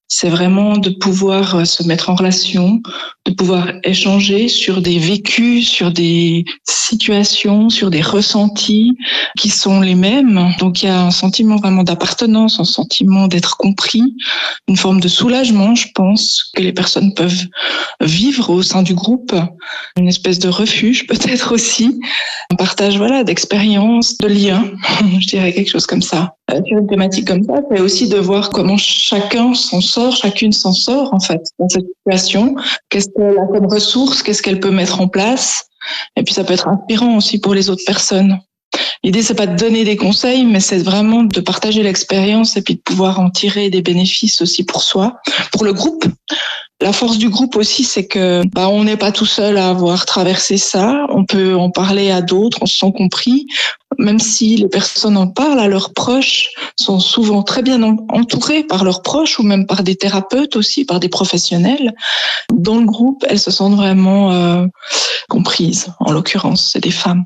C'est vraiment de pouvoir se mettre en relation, de pouvoir échanger sur des vécus, sur des situations, sur des ressentis qui sont les mêmes. Donc il y a un sentiment vraiment d'appartenance, un sentiment d'être compris, une forme de soulagement, je pense, que les personnes peuvent vivre au sein du groupe, une espèce de refuge peut-être aussi, un partage d'expériences, de liens, je dirais quelque chose comme ça. Sur une thématique comme ça, c'est aussi de voir comment chacune s'en sort en fait dans cette situation. Qu'est-ce qu'elle a comme ressources, qu'est-ce qu'elle peut mettre en place. Et puis ça peut être inspirant aussi pour les autres personnes. L'idée, c'est pas de donner des conseils, mais c'est vraiment de partager l'expérience et puis de pouvoir en tirer des bénéfices aussi pour soi, pour le groupe. La force du groupe aussi, c'est que on n'est pas tout seul à avoir traversé ça. On peut en parler à d'autres, on se sent compris. Même si les personnes en parlent à leurs proches, sont souvent très bien entourées par leurs proches ou même par des thérapeutes aussi, par des professionnels. Dans le groupe, elles se sentent vraiment comprises. En l'occurrence, c'est des femmes.